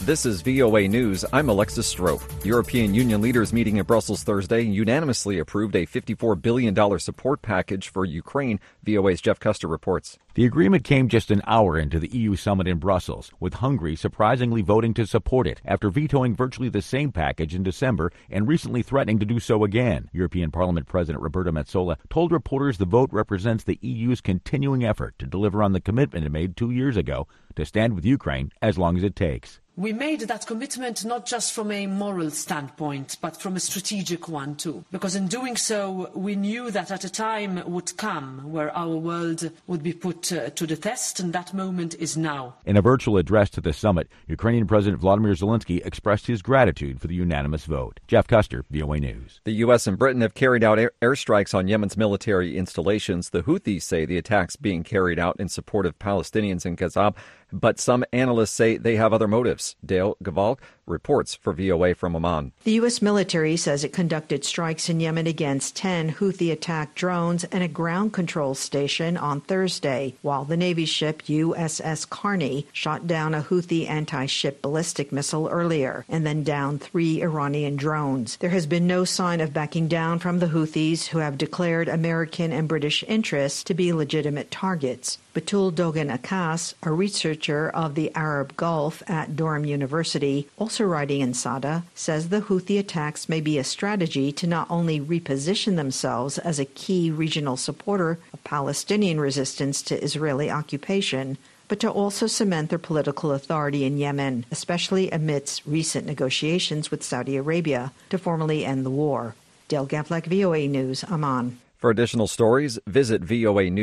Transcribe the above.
This is VOA News. I'm Alexis Strope. European Union leaders meeting in Brussels Thursday unanimously approved a $54 billion support package for Ukraine. VOA's Jeff Custer reports. The agreement came just an hour into the EU summit in Brussels, with Hungary surprisingly voting to support it after vetoing virtually the same package in December and recently threatening to do so again. European Parliament President Roberta Metsola told reporters the vote represents the EU's continuing effort to deliver on the commitment it made 2 years ago to stand with Ukraine as long as it takes. We made that commitment not just from a moral standpoint, but from a strategic one too. Because in doing so, we knew that at a time would come where our world would be put to the test, and that moment is now. In a virtual address to the summit, Ukrainian President Volodymyr Zelensky expressed his gratitude for the unanimous vote. Jeff Custer, VOA News. The U.S. and Britain have carried out airstrikes on Yemen's military installations. The Houthis say the attacks being carried out in support of Palestinians in Gaza, but some analysts say they have other motives. Dale Gaval reports for VOA from Amman. The U.S. military says it conducted strikes in Yemen against 10 Houthi-attacked drones and a ground control station on Thursday, while the Navy ship USS Carney shot down a Houthi anti-ship ballistic missile earlier and then downed 3 Iranian drones. There has been no sign of backing down from the Houthis, who have declared American and British interests to be legitimate targets. Batul Dogan Akas, a researcher of the Arab Gulf at Durham University, also writing in Sada, says the Houthi attacks may be a strategy to not only reposition themselves as a key regional supporter of Palestinian resistance to Israeli occupation, but to also cement their political authority in Yemen, especially amidst recent negotiations with Saudi Arabia to formally end the war. Dale Gavlak, VOA News, Amman. For additional stories, visit VOA News.